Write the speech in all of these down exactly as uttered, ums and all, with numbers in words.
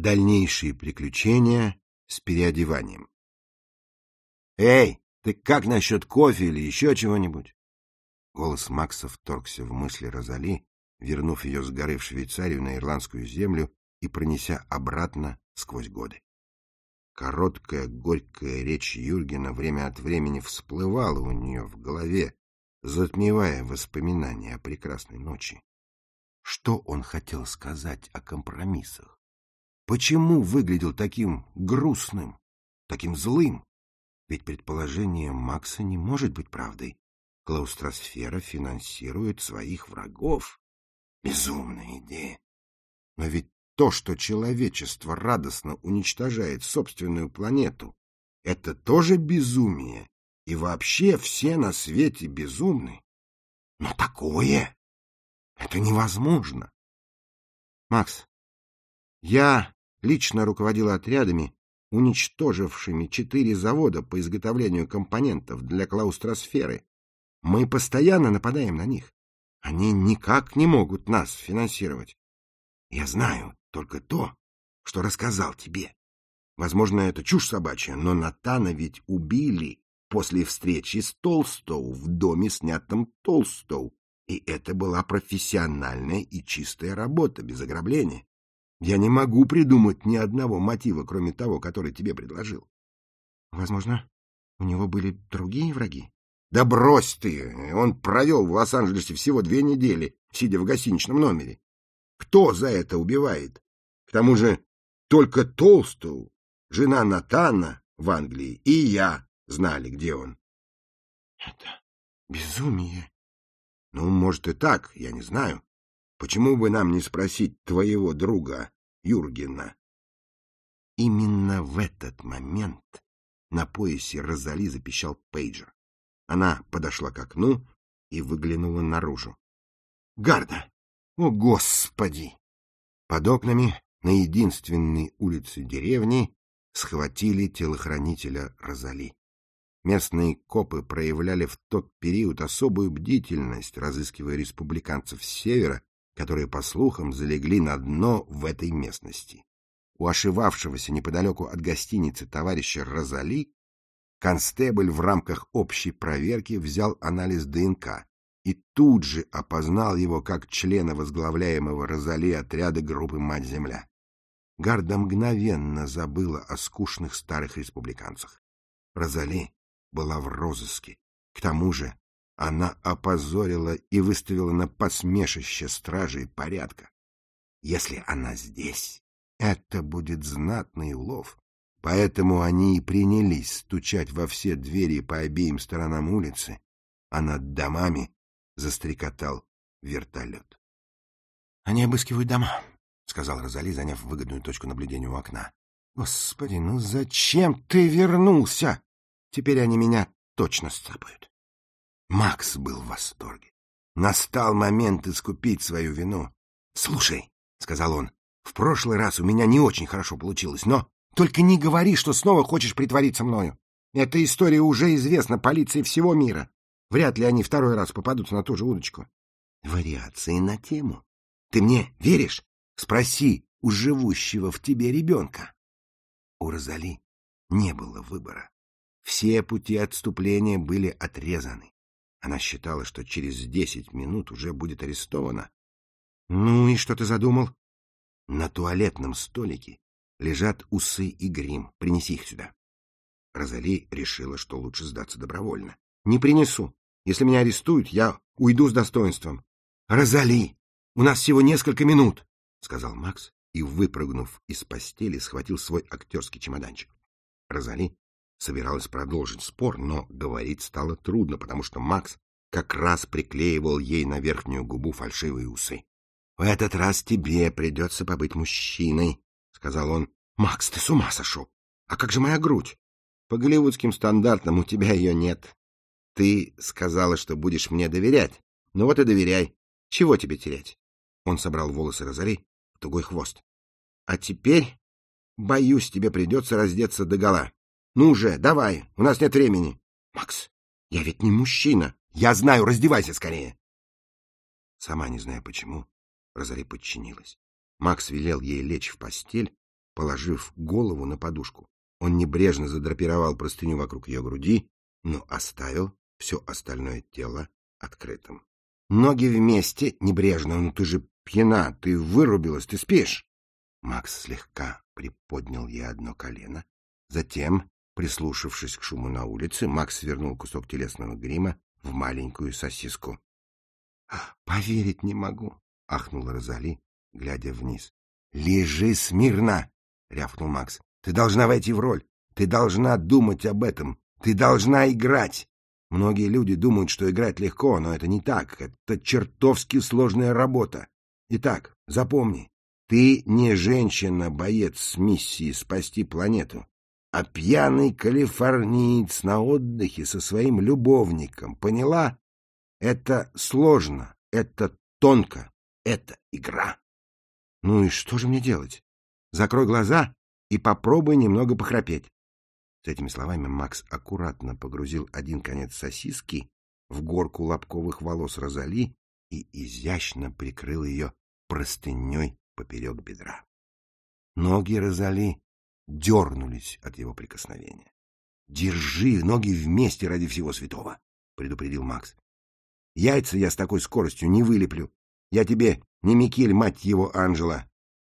Дальнейшие приключения с переодеванием. «Эй, ты как насчет кофе или еще чего-нибудь?» Голос Макса вторгся в мысли Розали, вернув ее с горы в Швейцарию на ирландскую землю и пронеся обратно сквозь годы. Короткая, горькая речь Юргена время от времени всплывала у нее в голове, затмевая воспоминания о прекрасной ночи. Что он хотел сказать о компромиссах? Почему выглядел таким грустным, таким злым? Ведь предположение Макса не может быть правдой. Клаустросфера финансирует своих врагов. Безумная идея. Но ведь то, что человечество радостно уничтожает собственную планету, это тоже безумие. И вообще все на свете безумны. Но такое... это невозможно. Макс, я лично руководил отрядами, уничтожившими четыре завода по изготовлению компонентов для клаустросферы. Мы постоянно нападаем на них. Они никак не могут нас финансировать. Я знаю только то, что рассказал тебе. Возможно, это чушь собачья, но Натана ведь убили после встречи с Толстоу в доме, снятом Толстоу. И это была профессиональная и чистая работа, без ограбления. Я не могу придумать ни одного мотива, кроме того, который тебе предложил. Возможно, у него были другие враги? Да брось ты! Он провел в Лос-Анджелесе всего две недели, сидя в гостиничном номере. Кто за это убивает? К тому же только Толстоу, жена Натана в Англии и я знали, где он. Это безумие. Ну, может и так, я не знаю. Почему бы нам не спросить твоего друга Юргена? Именно в этот момент на поясе Розали запищал пейджер. Она подошла к окну и выглянула наружу. Гарда! О, Господи! Под окнами на единственной улице деревни схватили телохранителя Розали. Местные копы проявляли в тот период особую бдительность, разыскивая республиканцев с севера, которые, по слухам, залегли на дно в этой местности. У ошивавшегося неподалеку от гостиницы товарища Розали констебль в рамках общей проверки взял анализ ДНК и тут же опознал его как члена возглавляемого Розали отряда группы «Мать-Земля». Гарда мгновенно забыла о скучных старых республиканцах. Розали была в розыске. К тому же она опозорила и выставила на посмешище стражей порядка. Если она здесь, это будет знатный улов. Поэтому они и принялись стучать во все двери по обеим сторонам улицы, а над домами застрекотал вертолет. — Они обыскивают дома, — сказал Розали, заняв выгодную точку наблюдения у окна. — Господи, ну зачем ты вернулся? Теперь они меня точно сцапают. Макс был в восторге. Настал момент искупить свою вину. — Слушай, — сказал он, — в прошлый раз у меня не очень хорошо получилось, но только не говори, что снова хочешь притвориться мною. Эта история уже известна полиции всего мира. Вряд ли они второй раз попадутся на ту же удочку. Вариации на тему. Ты мне веришь? Спроси у живущего в тебе ребенка. У Розали не было выбора. Все пути отступления были отрезаны. Она считала, что через десять минут уже будет арестована. Ну и что ты задумал? На туалетном столике лежат усы и грим. Принеси их сюда. Розали решила, что лучше сдаться добровольно. Не принесу. Если меня арестуют, я уйду с достоинством. Розали, у нас всего несколько минут, сказал Макс и, выпрыгнув из постели, схватил свой актерский чемоданчик. Розали собиралась продолжить спор, но говорить стало трудно, потому что Макс как раз приклеивал ей на верхнюю губу фальшивые усы. — В этот раз тебе придется побыть мужчиной, — сказал он. — Макс, ты с ума сошел? А как же моя грудь? По голливудским стандартам у тебя ее нет. Ты сказала, что будешь мне доверять. Ну вот и доверяй. Чего тебе терять? Он собрал волосы Розали в тугой хвост. — А теперь, боюсь, тебе придется раздеться догола. Ну уже, давай, у нас нет времени. — Макс, я ведь не мужчина. Я знаю, раздевайся скорее. Сама не зная почему, Розали подчинилась. Макс велел ей лечь в постель, положив голову на подушку. Он небрежно задрапировал простыню вокруг ее груди, но оставил все остальное тело открытым. Ноги вместе, небрежно. Ну ты же пьяна, ты вырубилась, ты спишь? Макс слегка приподнял ей одно колено. Затем, прислушавшись к шуму на улице, Макс свернул кусок телесного грима в маленькую сосиску. — Поверить не могу, — ахнула Розали, глядя вниз. — Лежи смирно, — рявкнул Макс. — Ты должна войти в роль. Ты должна думать об этом. Ты должна играть. Многие люди думают, что играть легко, но это не так. Это чертовски сложная работа. Итак, запомни, ты не женщина-боец с миссией спасти планету, а пьяный калифорниец на отдыхе со своим любовником. Поняла? Это сложно, это тонко, это игра. Ну и что же мне делать? Закрой глаза и попробуй немного похрапеть. С этими словами Макс аккуратно погрузил один конец сосиски в горку лобковых волос Розали и изящно прикрыл ее простыней поперек бедра. Ноги Розали дернулись от его прикосновения. — Держи ноги вместе ради всего святого, — предупредил Макс. — Яйца я с такой скоростью не вылеплю. Я тебе не Микель, мать его, Анжела.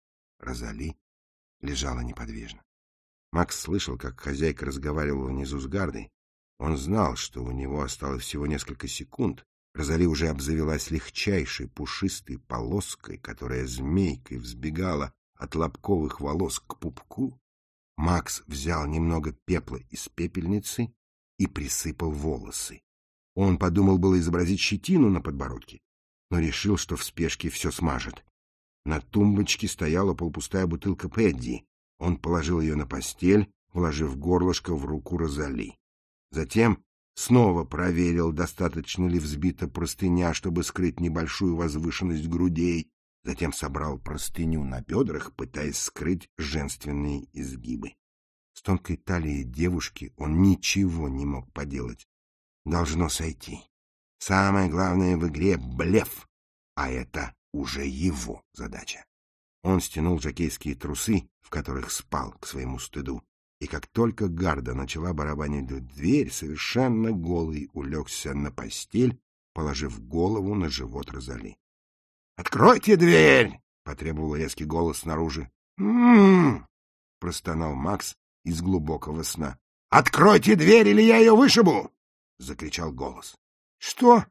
Розали лежала неподвижно. Макс слышал, как хозяйка разговаривала внизу с Гардой. Он знал, что у него осталось всего несколько секунд. Розали уже обзавелась легчайшей пушистой полоской, которая змейкой взбегала от лобковых волос к пупку. Макс взял немного пепла из пепельницы и присыпал волосы. Он подумал было изобразить щетину на подбородке, но решил, что в спешке все смажет. На тумбочке стояла полупустая бутылка Пэдди. Он положил ее на постель, вложив горлышко в руку Розали. Затем снова проверил, достаточно ли взбита простыня, чтобы скрыть небольшую возвышенность грудей. Затем собрал простыню на бедрах, пытаясь скрыть женственные изгибы. С тонкой талией девушки он ничего не мог поделать. Должно сойти. Самое главное в игре — блеф, а это уже его задача. Он стянул жокейские трусы, в которых спал, к своему стыду, и как только Гарда начала барабанить в дверь, совершенно голый улегся на постель, положив голову на живот Розали. — Откройте дверь! — потребовал резкий голос снаружи. «М-м-м!» — простонал Макс из глубокого сна. — Откройте дверь, или я ее вышибу! — закричал голос. — Что?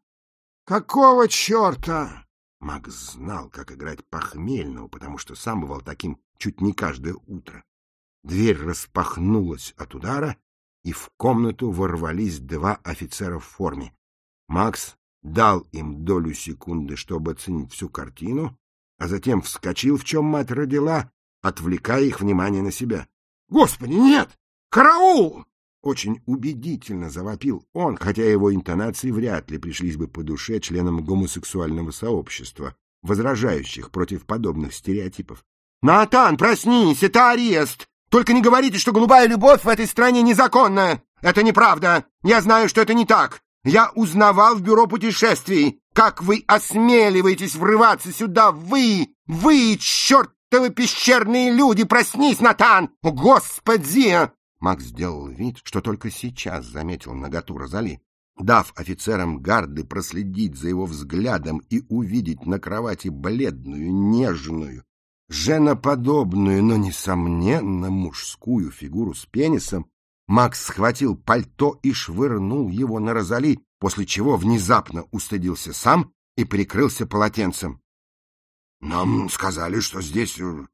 Какого черта? Макс знал, как играть похмельного, потому что сам бывал таким чуть не каждое утро. Дверь распахнулась от удара, и в комнату ворвались два офицера в форме. Макс дал им долю секунды, чтобы оценить всю картину, а затем вскочил, в чем мать родила, отвлекая их внимание на себя. — Господи, нет! Караул! Очень убедительно завопил он, хотя его интонации вряд ли пришлись бы по душе членам гомосексуального сообщества, возражающих против подобных стереотипов. — Натан, проснись, это арест! Только не говорите, что голубая любовь в этой стране незаконна! Это неправда! Я знаю, что это не так! Я узнавал в бюро путешествий! Как вы осмеливаетесь врываться сюда, вы! Вы, чертовы пещерные люди! Проснись, Натан! О, Господи! Макс сделал вид, что только сейчас заметил наготу Розали. Дав офицерам гарды проследить за его взглядом и увидеть на кровати бледную, нежную, женоподобную, но, несомненно, мужскую фигуру с пенисом, Макс схватил пальто и швырнул его на Розали, после чего внезапно устыдился сам и прикрылся полотенцем. — Нам сказали, что здесь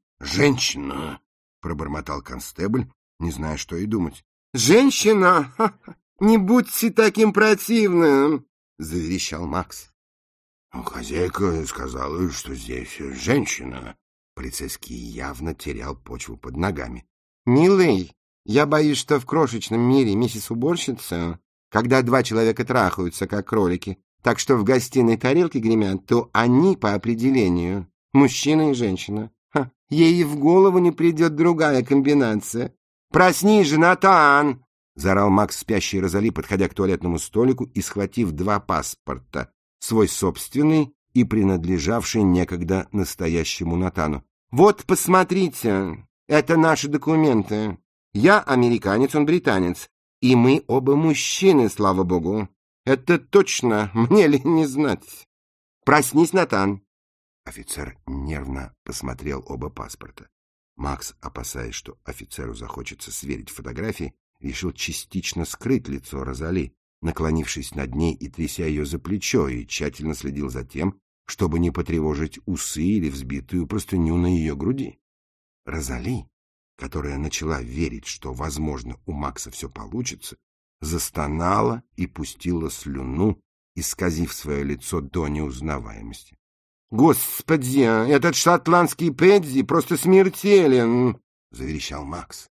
женщина, — пробормотал констебль, не зная, что и думать. — Женщина? Ха-ха. Не будьте таким противным, — заверещал Макс. — Хозяйка сказала, что здесь женщина. Полицейский явно терял почву под ногами. — Милый, я боюсь, что в крошечном мире миссис уборщица, когда два человека трахаются, как кролики, так что в гостиной тарелки гремят, то они по определению мужчина и женщина. Ха, ей в голову не придет другая комбинация. «Проснись же, Натан!» — заорал Макс спящей Розали, подходя к туалетному столику и схватив два паспорта, свой собственный и принадлежавший некогда настоящему Натану. «Вот, посмотрите! Это наши документы. Я американец, он британец. И мы оба мужчины, слава богу. Это точно, мне ли не знать. Проснись, Натан. Офицер нервно посмотрел оба паспорта. Макс, опасаясь, что офицеру захочется сверить фотографии, решил частично скрыть лицо Розали, наклонившись над ней и тряся ее за плечо, и тщательно следил за тем, чтобы не потревожить усы или взбитую простыню на ее груди. Розали, которая начала верить, что, возможно, у Макса все получится, застонала и пустила слюну, исказив свое лицо до неузнаваемости. — Господи, этот шотландский Пэдди просто смертелен! — заверещал Макс.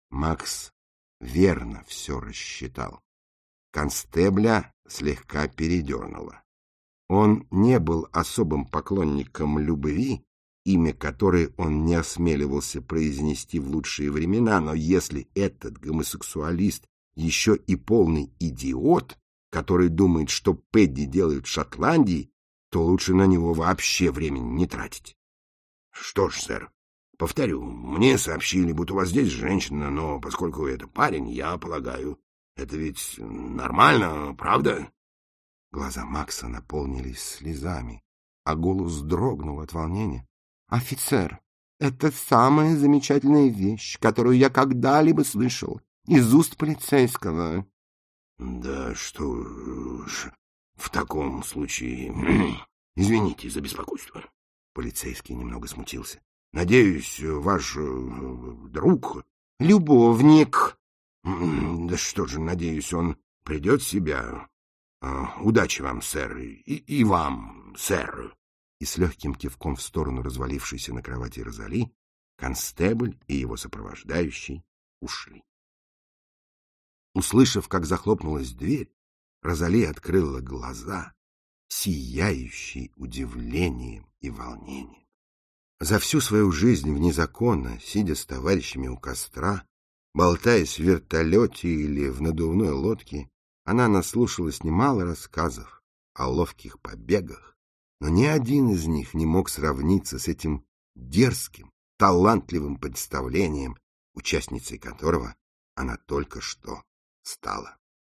Макс верно все рассчитал. Констебля слегка передернуло. Он не был особым поклонником любви, имя которой он не осмеливался произнести в лучшие времена, но если этот гомосексуалист еще и полный идиот, который думает, что Пэдди делают в Шотландии, то лучше на него вообще времени не тратить. — Что ж, сэр, повторю, мне сообщили, будто у вас здесь женщина, но поскольку это парень, я полагаю, это ведь нормально, правда? Глаза Макса наполнились слезами, а голос дрогнул от волнения. — Офицер, это самая замечательная вещь, которую я когда-либо слышал из уст полицейского. — Да что ж, в таком случае... Извините за беспокойство. Полицейский немного смутился. — Надеюсь, ваш друг... — Любовник. — Да что же, надеюсь, он придет в себя. Удачи вам, сэр, и, и вам, сэр. И с легким кивком в сторону развалившейся на кровати Розали, констебль и его сопровождающий ушли. Услышав, как захлопнулась дверь, Розали открыла глаза, сияющие удивлением и волнением. За всю свою жизнь вне закона, сидя с товарищами у костра, болтаясь в вертолете или в надувной лодке, она наслушалась немало рассказов о ловких побегах, но ни один из них не мог сравниться с этим дерзким, талантливым представлением, участницей которого она только что стала.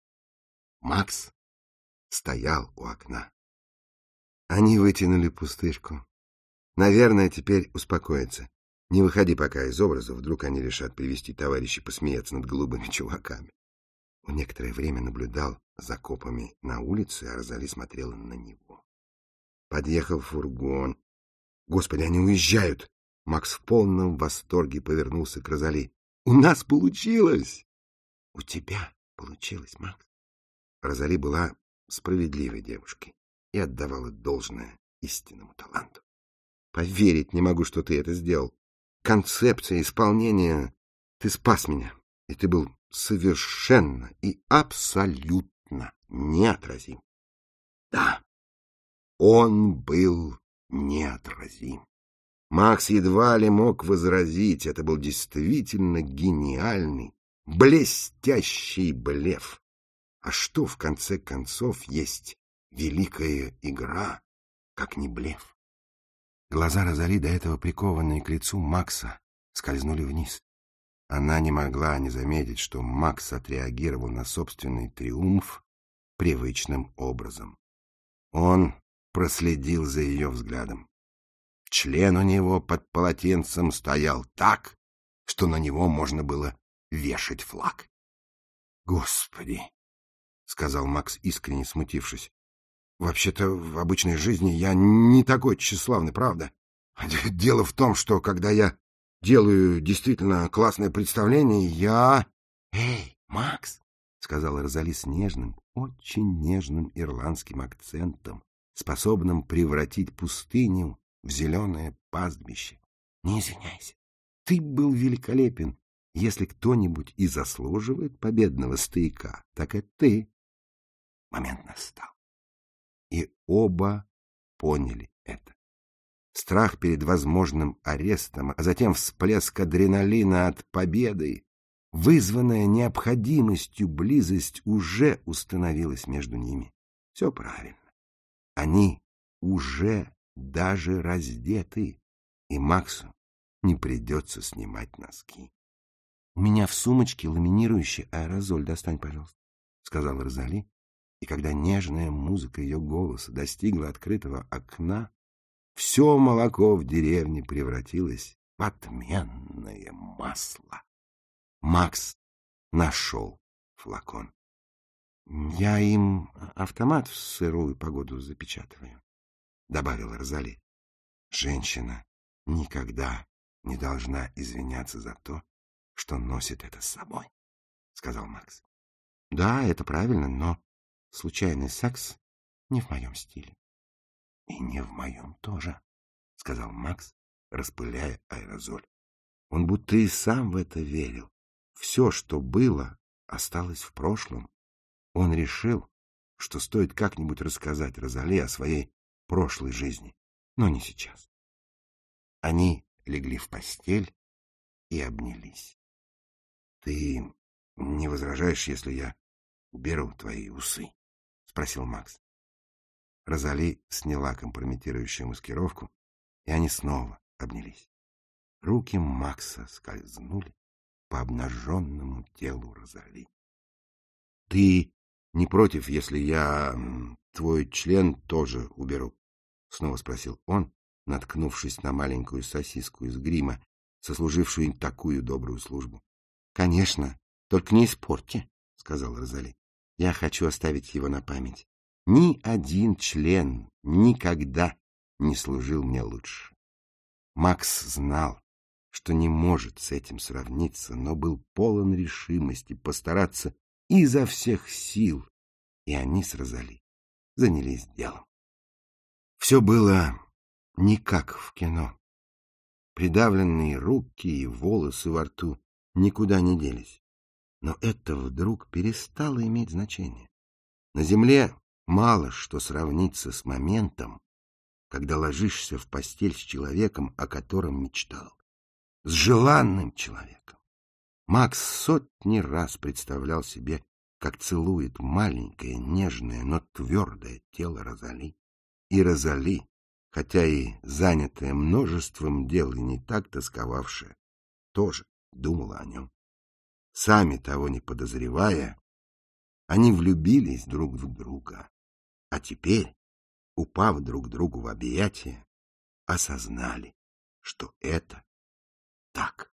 Макс стоял у окна. Они вытянули пустышку. Наверное, теперь успокоятся. Не выходи пока из образа, вдруг они решат привести товарищей посмеяться над голубыми чуваками. Он некоторое время наблюдал за копами на улице, а Розали смотрела на него. Подъехал фургон. Господи, они уезжают! Макс в полном восторге повернулся к Розали. — У нас получилось! — У тебя получилось, Макс. Розали была справедливой девушкой и отдавала должное истинному таланту. Поверить не могу, что ты это сделал. Концепция исполнения... Ты спас меня, и ты был совершенно и абсолютно неотразим. Да, он был неотразим. Макс едва ли мог возразить, это был действительно гениальный, блестящий блеф. А что, в конце концов, есть великая игра, как не блеф? Глаза Розали, до этого прикованные к лицу Макса, скользнули вниз. Она не могла не заметить, что Макс отреагировал на собственный триумф привычным образом. Он проследил за ее взглядом. Член у него под полотенцем стоял так, что на него можно было вешать флаг. — Господи! — сказал Макс, искренне смутившись. — Вообще-то в обычной жизни я не такой тщеславный, правда? Дело в том, что когда я делаю действительно классное представление, я... — Эй, Макс! — сказала Розали с нежным, очень нежным ирландским акцентом, способным превратить пустыню в зеленое пастбище. — Не извиняйся. Ты был великолепен. Если кто-нибудь и заслуживает победного стояка, так это ты. Момент настал. И оба поняли это. Страх перед возможным арестом, а затем всплеск адреналина от победы, вызванная необходимостью близость, уже установилась между ними. Все правильно. Они уже даже раздеты, и Максу не придется снимать носки. — У меня в сумочке ламинирующий аэрозоль, достань, пожалуйста, — сказала Розали, и когда нежная музыка ее голоса достигла открытого окна, все молоко в деревне превратилось в отменное масло. Макс нашел флакон. — Я им автомат в сырую погоду запечатываю, — добавила Розали. — Женщина никогда не должна извиняться за то, что носит это с собой, — сказал Макс. — Да, это правильно, но случайный секс не в моем стиле. — И не в моем тоже, — сказал Макс, распыляя аэрозоль. Он будто и сам в это верил. Все, что было, осталось в прошлом. Он решил, что стоит как-нибудь рассказать Розали о своей прошлой жизни, но не сейчас. Они легли в постель и обнялись. — Ты не возражаешь, если я уберу твои усы? — спросил Макс. Розали сняла компрометирующую маскировку, и они снова обнялись. Руки Макса скользнули по обнаженному телу Розали. — Ты не против, если я твой член тоже уберу? — снова спросил он, наткнувшись на маленькую сосиску из грима, сослужившую им такую добрую службу. — Конечно, только не испорти, — сказала Розали. — Я хочу оставить его на память. Ни один член никогда не служил мне лучше. Макс знал, что не может с этим сравниться, но был полон решимости постараться изо всех сил, и они с Розали занялись делом. Все было не как в кино. Придавленные руки и волосы во рту никуда не делись. Но это вдруг перестало иметь значение. На земле мало что сравнится с моментом, когда ложишься в постель с человеком, о котором мечтал. С желанным человеком. Макс сотни раз представлял себе, как целует маленькое, нежное, но твердое тело Розали. И Розали, хотя и занятая множеством дел и не так тосковавшая, тоже думала о нем. Сами того не подозревая, они влюбились друг в друга, а теперь, упав друг другу в объятия, осознали, что это так.